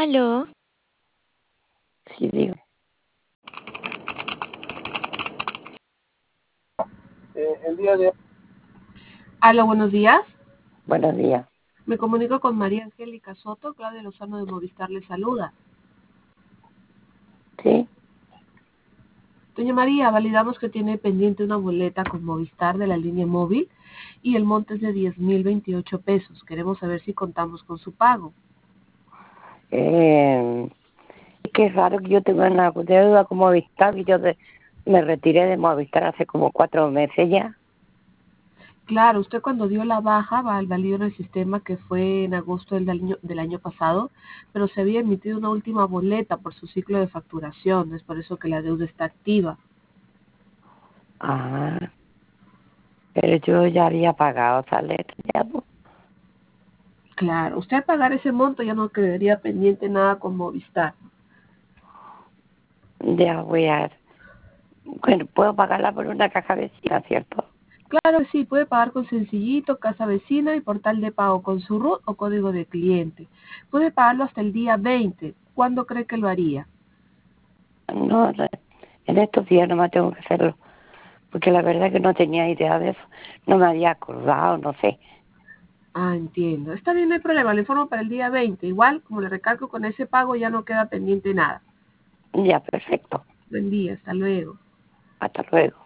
Aló, Sí, digo. El día de... Aló, buenos días. Buenos días. Me comunico con María Angélica Soto. Claudia Lozano de Movistar le saluda. Sí. Doña María, validamos que tiene pendiente una boleta con Movistar de la línea móvil y el monto es de 10.028 pesos. Queremos saber si contamos con su pago. Es que es raro que yo tenga una deuda con Movistar y me retiré de Movistar hace como 4 meses ya. Claro, usted cuando dio la baja valió en el sistema que fue en agosto del año pasado, pero se había emitido una última boleta por su ciclo de facturación. Es por eso que la deuda está activa. Ah, pero yo ya había pagado esa letra ya, pues. Claro, usted al pagar ese monto ya no quedaría pendiente nada con Movistar. Ya voy a... Bueno, puedo pagarla por una caja vecina, ¿cierto? Claro que sí, puede pagar con Sencillito, Casa Vecina y Portal de Pago con su RUT o código de cliente. Puede pagarlo hasta el día 20. ¿Cuándo cree que lo haría? No, en estos días nomás tengo que hacerlo, porque la verdad que no tenía idea de eso. No me había acordado, no sé. Ah, entiendo. Está bien, no hay problema. Le informo para el día 20. Igual, como le recalco, con ese pago ya no queda pendiente nada. Ya, perfecto. Buen día, hasta luego. Hasta luego.